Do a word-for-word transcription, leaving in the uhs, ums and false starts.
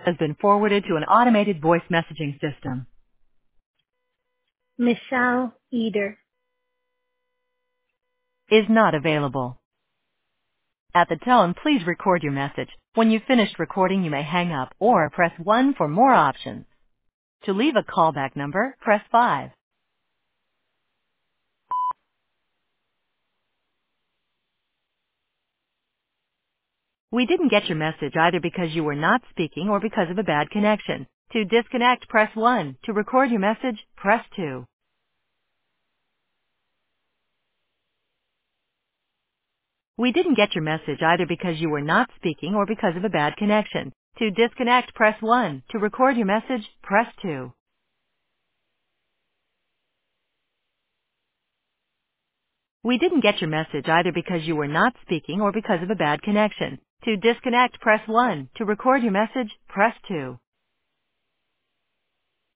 has been forwarded to an automated voice messaging system. Michelle Eder. Is not available. At the tone, please record your message. When you've finished recording, you may hang up or press one for more options. To leave a callback number, press five. We didn't get your message either because you were not speaking or because of a bad connection. To disconnect, press one. To record your message, press two. We didn't get your message either because you were not speaking or because of a bad connection. To disconnect, press one. To record your message, press two. We didn't get your message either because you were not speaking or because of a bad connection. To disconnect, press one. To record your message, press two.